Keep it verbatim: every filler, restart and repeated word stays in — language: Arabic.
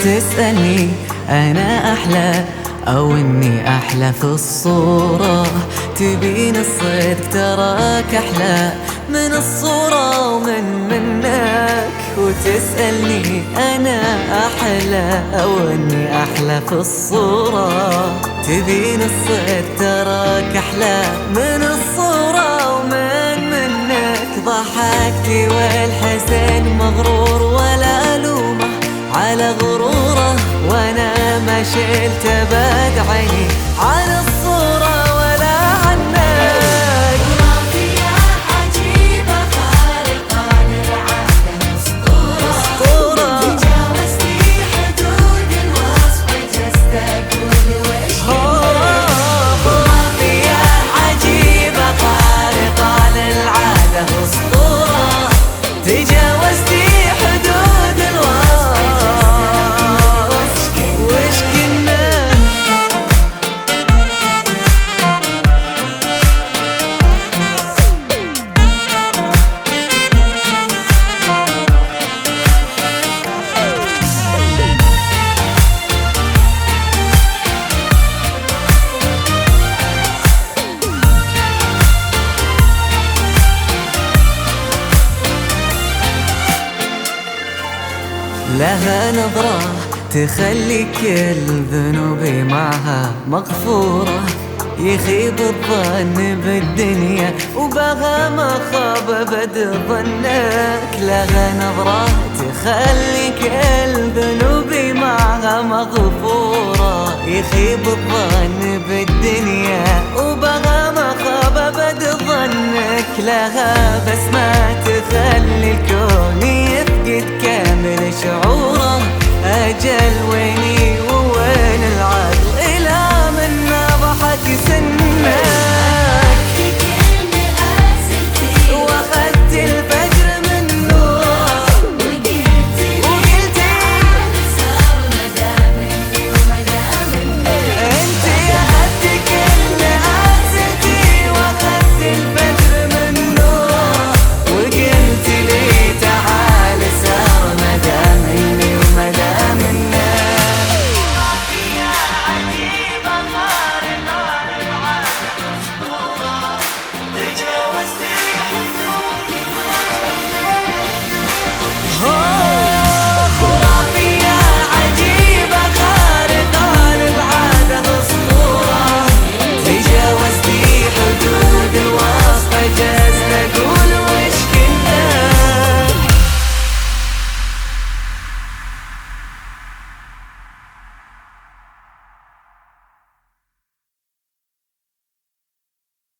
وتسألني أنا أحلى أو إني أحلى في الصورة. تبين الصدق تراك أحلى من الصورة ومن منك، وتسألني أنا أحلى أو إني أحلى في الصورة. تبين الصدق تراك أحلى من الصورة ومن منك. ضحكتي والحزن مغرور ولا ألومه على غروره، وانا ما شلت بعد عيني عن الصورة ولا عنك. خرافية عجيبة خارقة للعادة أسطورة، تجاوزتي حدود الوصف عجزت أقول وش خرافية عجيبة خارقة للعادة أسطورة، تجاوزتي حدود الوصف. لها نظرة تخلي كل ذنوبي معها مغفورة، يخيب الظن بالدنيا وبغى ما خاب بد ظنك. لها نظرة تخلي كل ذنوبي معها مغفورة، يخيب الظن بالدنيا وبغى ما خاب بد ظنك. لها بس ما تخلي الكون يفقد كامل شعوره، أجل ويني